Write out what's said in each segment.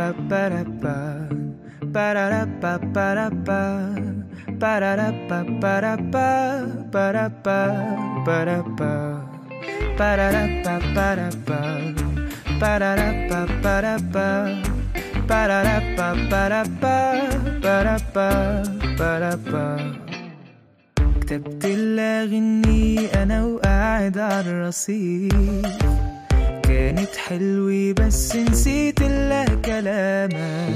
كتبت لها غني أنا وقاعد عالرصيف، كانت حلوة بس نسيت لها كلامها.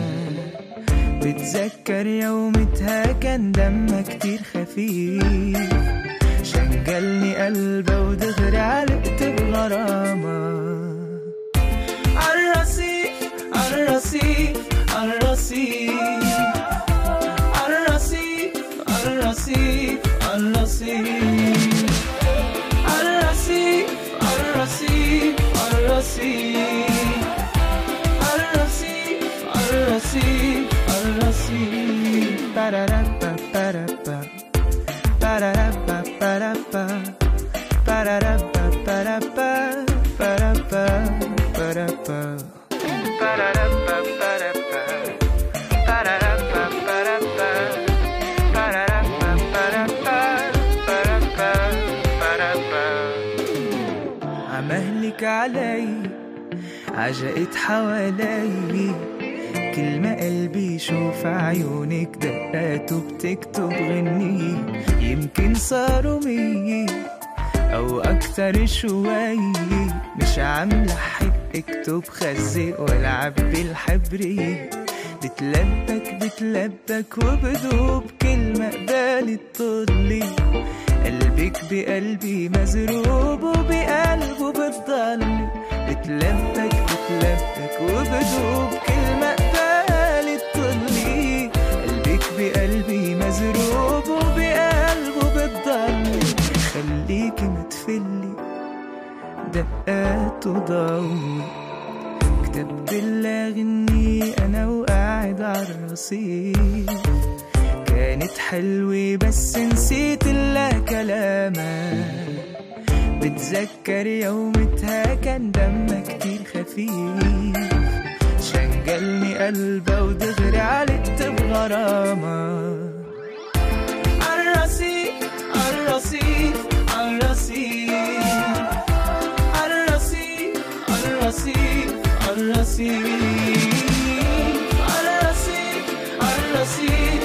بتذكر يومتها كان دمها كتير خفيف، شنقلني قلبها ودغري علقت بغرامة. عالرصيف عالرصيف عالرصيف عالرصيف عالرصيف عالرصيف عالرصيف عالرصيف عالرصيف عالرصيف عالرصيف عالرصيف. Ba-da-da-ba, ba-da-ba, ba-da-da-ba, ba-da-ba, ba-da-da-ba, ba-da-ba, ba-da-ba, ba-da-ba, ba-da-da-ba, ba-da-ba, ba-da-da-ba, ba-da-ba, ba-da-da-ba, ba-da-ba, ba-da-ba, ba-da-ba. عمهلك علي عجقت حوالي، كل ما قلبي يشوف عيونك دقات وبتكتب غني. يمكن صاروا 100 أو أكتر شوي، مش عم لحق اكتب خزق والعب بالحبرية. بتلبك وبدوب كل ما قبالت طولي، قلبك بقلبي مزروب وبقلبه بتضلي. بتلبك وبدوب كل ما قبالت طولي، قلبك بقلبي مزروب وبقلبه بتضلي. خليكي ما تفلي دقات وضوي، كتبت لها غني أنا وقاعد عالرصيف، كانت حلوة بس نسيت لها كلامها. بتذكر يومتها كان دمها كتير خفيف، شنقلني قلبها ودغري علقت بغرامة. عالرصيف عالرصيف عالرصيف عالرصيف عالرصيف عالرصيف عالرصيف عالرصيف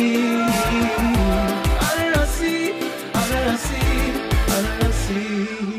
عالرصيف عالرصيف عالرصيف عالرصيف.